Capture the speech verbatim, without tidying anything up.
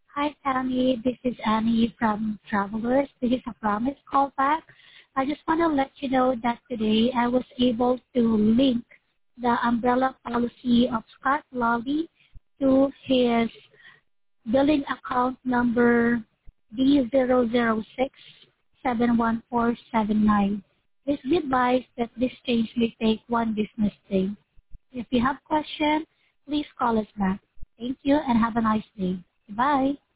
Hi, Tammy. This is Annie from Travelers. This is a promise callback. I just want to let you know that today I was able to link the umbrella policy of Scott Lowry to his billing account number D zero zero six seven one four seven nine. Please be advised that this change may take one business day. If you have questions, please call us back. Thank you and have a nice day. Bye.